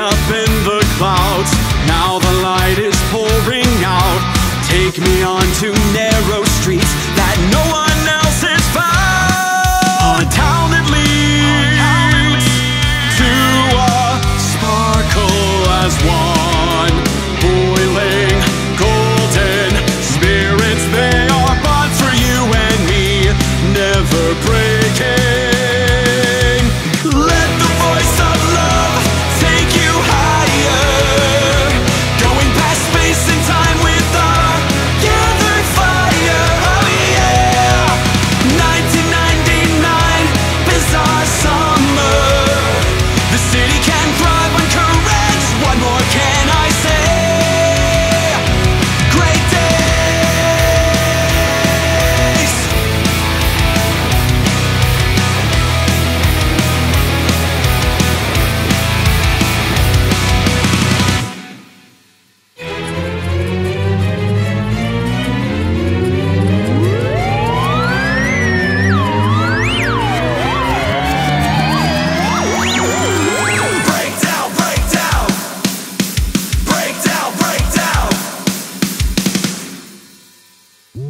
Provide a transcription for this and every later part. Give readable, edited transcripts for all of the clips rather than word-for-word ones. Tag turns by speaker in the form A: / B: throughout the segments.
A: up in the clouds. Now the light is pouring out. Take me onto narrow streets that no one else has found. A town that leads to a sparkle as one. Boiling, golden spirits, they are bought for you and me, never breaking. Let the voice of love take you higher, going past space and time with our gathered fire. Oh yeah, 1999, bizarre summer. The city can thrive on courage. What more can I say? Great days. Break down, break down. Break down, break down.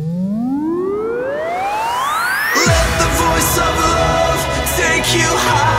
A: Let the voice of love take you high.